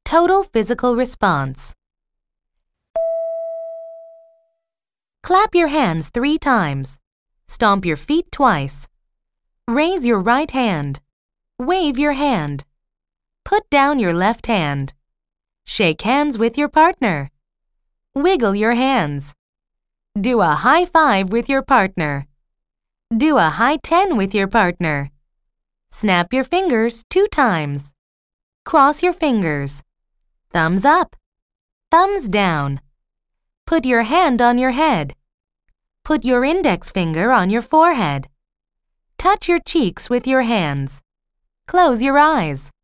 Total physical response. Clap your hands 3 times. Stomp your feet twice. Raise your right hand. Wave your hand. Put down your left hand. Shake hands with your partner. Wiggle your hands. Do a high five with your partner. Do a high 10 with your partner. Snap your fingers 2 times. Cross your fingers. Thumbs up. Thumbs down. Put your hand on your head. Put your index finger on your forehead. Touch your cheeks with your hands. Close your eyes.